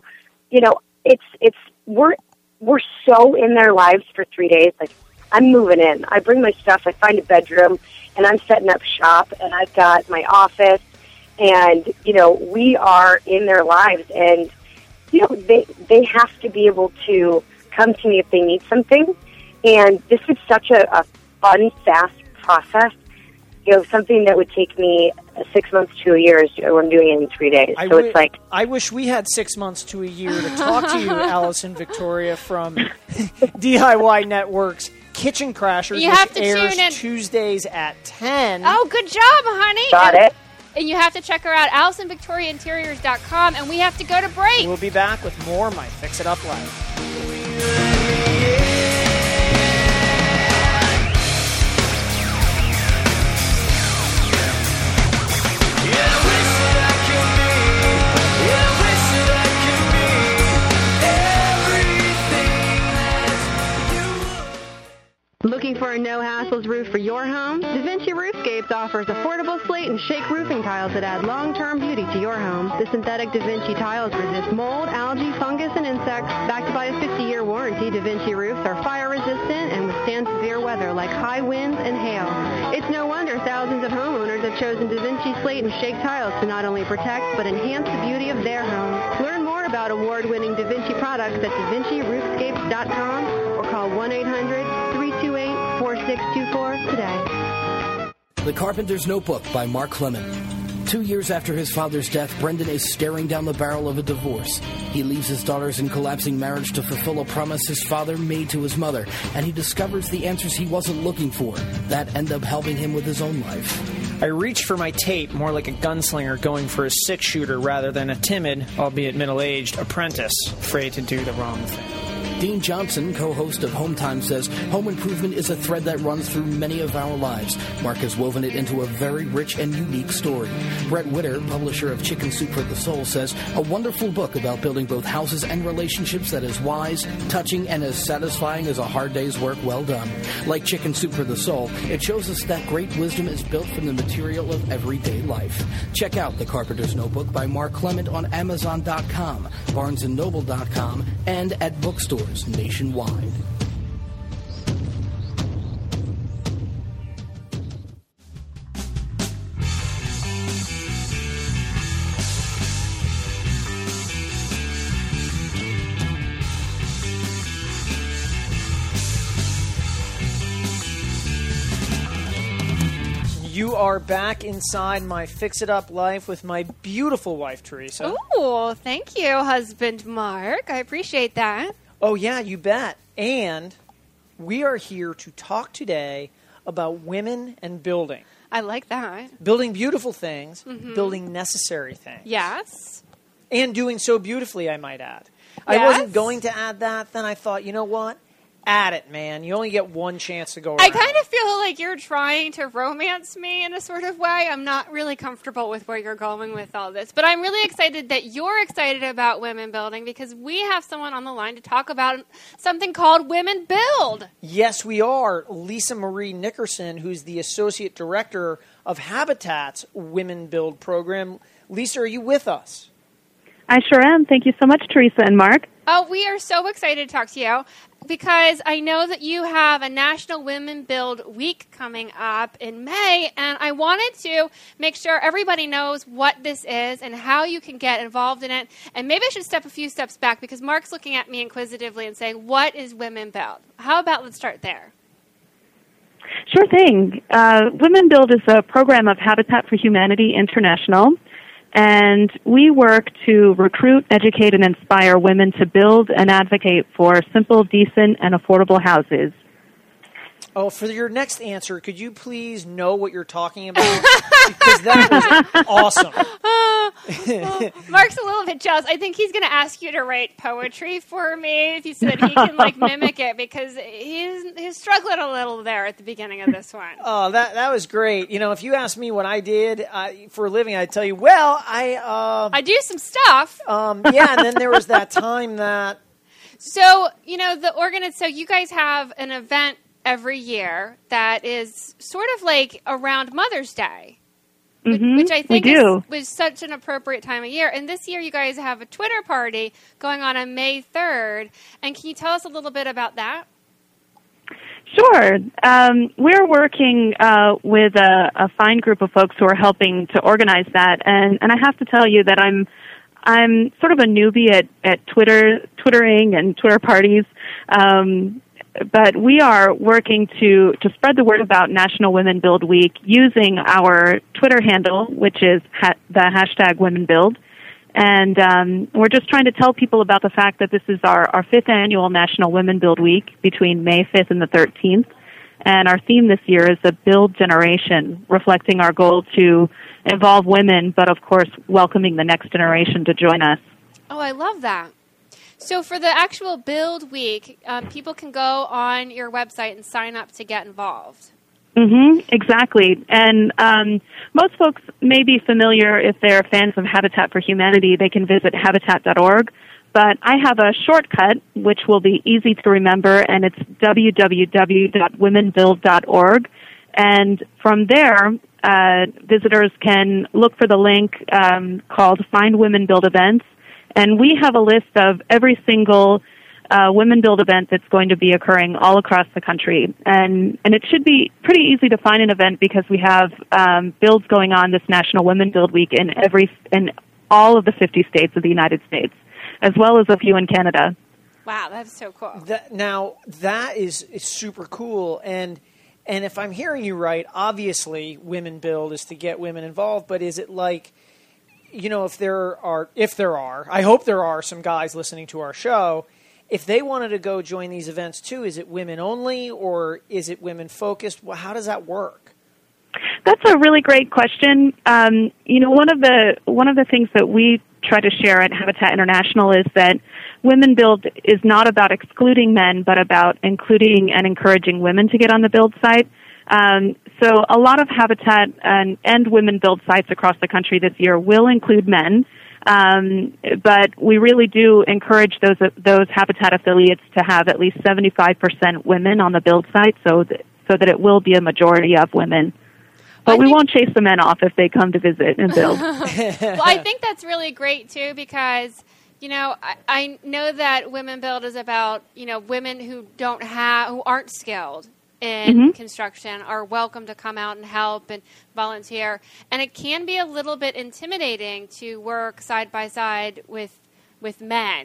we're so in their lives for 3 days. I'm moving in. I bring my stuff. I find a bedroom, and I'm setting up shop, and I've got my office, and, we are in their lives, and, they have to be able to come to me if they need something, and this is such a fun, fast process. Something that would take me 6 months to a year, I'm doing it in 3 days. I wish we had 6 months to a year to talk to you, Allison Victoria from DIY Network's Kitchen Crashers, which airs Tuesdays at 10. Oh, good job, honey. Got it. And you have to check her out, AllisonVictoriaInteriors.com, and we have to go to break. We'll be back with more My Fix It Up Life. Looking for a no-hassles roof for your home? DaVinci Roofscapes offers affordable slate and shake roofing tiles that add long-term beauty to your home. The synthetic DaVinci tiles resist mold, algae, fungus, and insects. Backed by a 50-year warranty, DaVinci roofs are fire-resistant and withstand severe weather like high winds and hail. It's no wonder thousands of homeowners have chosen DaVinci slate and shake tiles to not only protect but enhance the beauty of their homes. Learn more about award-winning DaVinci products at DaVinciRoofscapes.com or call 1-800-328-4624 today. The Carpenter's Notebook by Mark Clement. 2 years after his father's death, Brendan is staring down the barrel of a divorce. He leaves his daughters in collapsing marriage to fulfill a promise his father made to his mother, and he discovers the answers he wasn't looking for that end up helping him with his own life. I reached for my tape more like a gunslinger going for a six-shooter rather than a timid, albeit middle-aged, apprentice afraid to do the wrong thing. Dean Johnson, co-host of Home Time, says home improvement is a thread that runs through many of our lives. Mark has woven it into a very rich and unique story. Brett Witter, publisher of Chicken Soup for the Soul, says a wonderful book about building both houses and relationships that is wise, touching, and as satisfying as a hard day's work well done. Like Chicken Soup for the Soul, it shows us that great wisdom is built from the material of everyday life. Check out The Carpenter's Notebook by Mark Clement on Amazon.com, BarnesandNoble.com, and at bookstores nationwide. You are back inside my Fix It Up life with my beautiful wife, Teresa. Oh, thank you, husband Mark. I appreciate that. Oh, yeah, you bet. And we are here to talk today about women and building. I like that. Building beautiful things, building necessary things. Yes. And doing so beautifully, I might add. Yes. I wasn't going to add that. Then I thought, you know what? Add it, man. You only get one chance to go around. I kind of feel like you're trying to romance me in a sort of way. I'm not really comfortable with where you're going with all this. But I'm really excited that you're excited about women building because we have someone on the line to talk about something called Women Build. Yes, we are. Lisa Marie Nickerson, who's the Associate Director of Habitat's Women Build program. Lisa, are you with us? I sure am. Thank you so much, Teresa and Mark. Oh, we are so excited to talk to you because I know that you have a National Women Build Week coming up in May, and I wanted to make sure everybody knows what this is and how you can get involved in it. And maybe I should step a few steps back because Mark's looking at me inquisitively and saying, what is Women Build? How about let's start there? Sure thing. Women Build is a program of Habitat for Humanity International. And we work to recruit, educate, and inspire women to build and advocate for simple, decent, and affordable houses. Oh, for your next answer, could you please know what you're talking about? Because that was awesome. Mark's a little bit jealous. I think he's going to ask you to write poetry for me so that he can mimic it because he's struggling a little there at the beginning of this one. Oh, that was great. You know, if you asked me what I did for a living, I'd tell you, well, I do some stuff. Yeah, and then there was that time that. So, you know, so you guys have an event every year that is sort of like around Mother's Day, which I think was such an appropriate time of year. And this year you guys have a Twitter party going on May 3rd. And can you tell us a little bit about that? Sure. We're working with a fine group of folks who are helping to organize that. And I have to tell you that I'm sort of a newbie at Twittering and Twitter parties. But we are working to spread the word about National Women Build Week using our Twitter handle, which is the hashtag Women Build. And we're just trying to tell people about the fact that this is our fifth annual National Women Build Week between May 5th and the 13th. And our theme this year is the Build Generation, reflecting our goal to involve women, but of course welcoming the next generation to join us. Oh, I love that. So for the actual Build Week, people can go on your website and sign up to get involved. Exactly. And most folks may be familiar, if they're fans of Habitat for Humanity, they can visit habitat.org. But I have a shortcut, which will be easy to remember, and it's www.womenbuild.org. And from there, visitors can look for the link called Find Women Build Events. And we have a list of every single Women Build event that's going to be occurring all across the country. And it should be pretty easy to find an event because we have builds going on this National Women Build Week in all of the 50 states of the United States, as well as a few in Canada. Wow, that's so cool. That is super cool. And if I'm hearing you right, obviously Women Build is to get women involved, but is it like, you know, if there are, I hope there are some guys listening to our show, if they wanted to go join these events too, is it women only or is it women focused? Well, how does that work? That's a really great question. You know, one of the things that we try to share at Habitat International is that Women Build is not about excluding men, but about including and encouraging women to get on the build site. So a lot of Habitat and Women Build sites across the country this year will include men, but we really do encourage those Habitat affiliates to have at least 75% women on the build site, so that it will be a majority of women. But we won't chase the men off if they come to visit and build. Well, I think that's really great too because, you know, I know that Women Build is about, you know, women who aren't skilled in construction are welcome to come out and help and volunteer. And it can be a little bit intimidating to work side by side with men.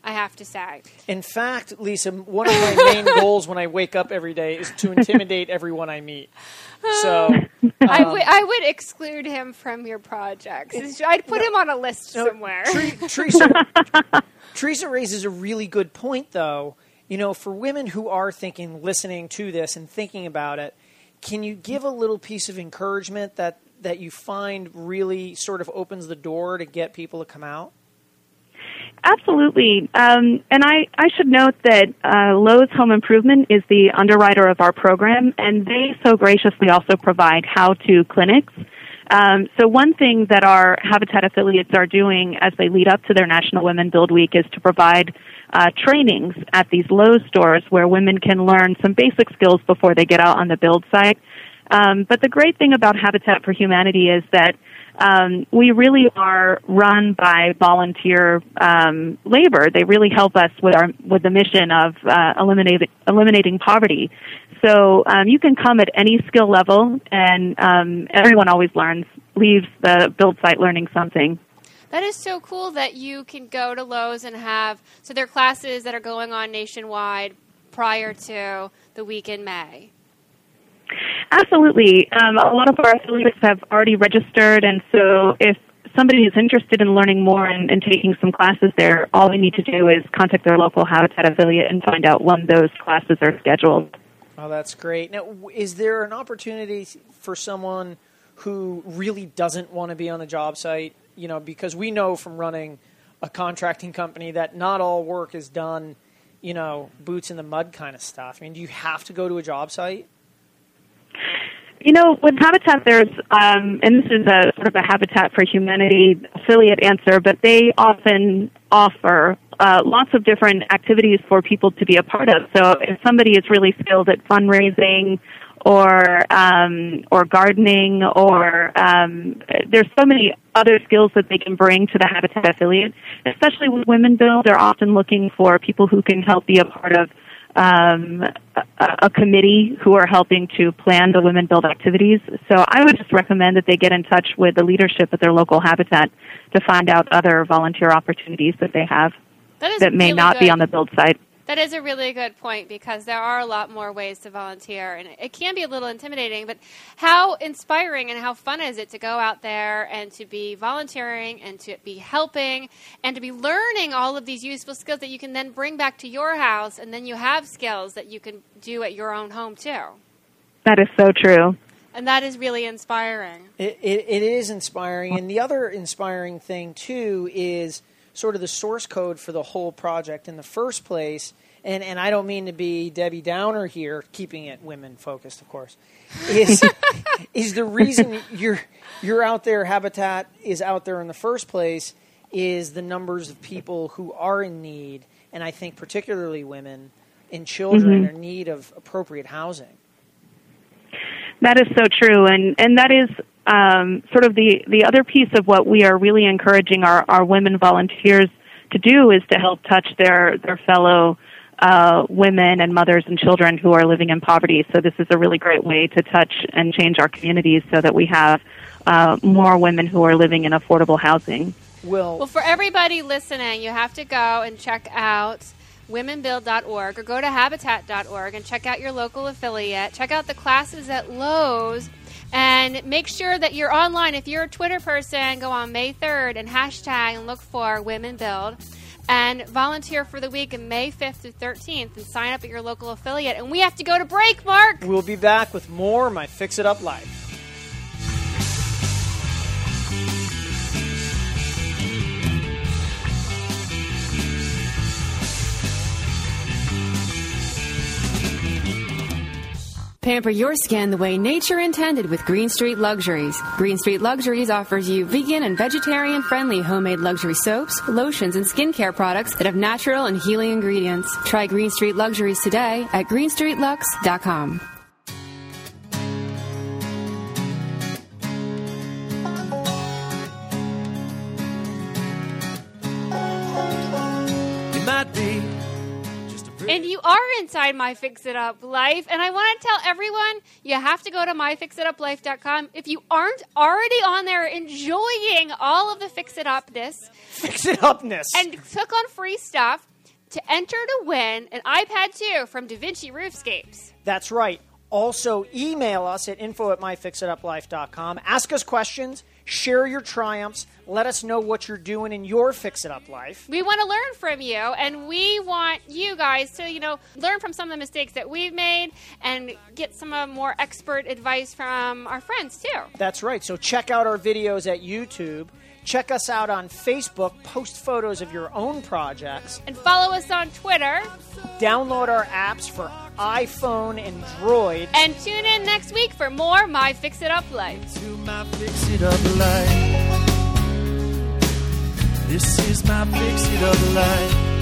I have to say. In fact, Lisa, one of my main goals when I wake up every day is to intimidate everyone I meet. So I would exclude him from your projects. I'd put him on a list somewhere. Teresa raises a really good point, though. For women who are listening to this and thinking about it, can you give a little piece of encouragement that you find really sort of opens the door to get people to come out? Absolutely. And I should note that Lowe's Home Improvement is the underwriter of our program, and they so graciously also provide how-to clinics. So one thing that our Habitat affiliates are doing as they lead up to their National Women Build Week is to provide trainings at these Lowe's stores where women can learn some basic skills before they get out on the build site. But the great thing about Habitat for Humanity is that we really are run by volunteer labor. They really help us with the mission of eliminating poverty. So you can come at any skill level, and everyone always leaves the build site learning something. That is so cool that you can go to Lowe's and so there are classes that are going on nationwide prior to the week in May. Absolutely. A lot of our affiliates have already registered, and so if somebody is interested in learning more and taking some classes there, all they need to do is contact their local Habitat affiliate and find out when those classes are scheduled. Oh, that's great. Now, is there an opportunity for someone who really doesn't want to be on the job site? Because we know from running a contracting company that not all work is done, boots in the mud kind of stuff. I mean, do you have to go to a job site? With Habitat, there's, and this is a sort of a Habitat for Humanity affiliate answer, but they often offer lots of different activities for people to be a part of. So if somebody is really skilled at fundraising or gardening, or there's so many other skills that they can bring to the Habitat affiliate, especially with Women Build, they're often looking for people who can help be a part of a committee who are helping to plan the Women Build activities. So I would just recommend that they get in touch with the leadership at their local Habitat to find out other volunteer opportunities that they have that may really not be on the build site. That is a really good point, because there are a lot more ways to volunteer, and it can be a little intimidating, but how inspiring and how fun is it to go out there and to be volunteering and to be helping and to be learning all of these useful skills that you can then bring back to your house, and then you have skills that you can do at your own home too. That is so true. And that is really inspiring. It is inspiring, and the other inspiring thing too is sort of the source code for the whole project in the first place, and I don't mean to be Debbie Downer here, keeping it women-focused, of course, is the reason you're out there, Habitat is out there in the first place, is the numbers of people who are in need, and I think particularly women and children are in need of appropriate housing. That is so true, and that is sort of the other piece of what we are really encouraging our women volunteers to do is to help touch their fellow women and mothers and children who are living in poverty. So this is a really great way to touch and change our communities so that we have more women who are living in affordable housing. Well, for everybody listening, you have to go and check out womenbuild.org or go to habitat.org and check out your local affiliate. Check out the classes at Lowe's. And make sure that you're online. If you're a Twitter person, go on May 3rd and hashtag and look for Women Build. And volunteer for the week of May 5th through 13th and sign up at your local affiliate. And we have to go to break, Mark. We'll be back with more My Fix It Up Life. Pamper your skin the way nature intended with Green Street Luxuries. Green Street Luxuries offers you vegan and vegetarian-friendly homemade luxury soaps, lotions, and skincare products that have natural and healing ingredients. Try Green Street Luxuries today at greenstreetlux.com. You might be. And you are inside My Fix It Up Life. And I want to tell everyone, you have to go to myfixituplife.com. If you aren't already on there enjoying all of the Fix It Upness. Fix It Upness. And click on free stuff. to enter to win an iPad 2 from DaVinci Roofscapes. That's right. Also, email us at info@myfixituplife.com. Ask us questions. Share your triumphs. Let us know what you're doing in your fix-it-up life. We want to learn from you, and we want you guys to, learn from some of the mistakes that we've made and get some more expert advice from our friends, too. That's right. So check out our videos at YouTube. Check us out on Facebook. Post photos of your own projects. And follow us on Twitter. Download our apps for iPhone and Droid. And tune in next week for more My Fix It Up Life. To my Fix It Up life. This is my Fix It Up life.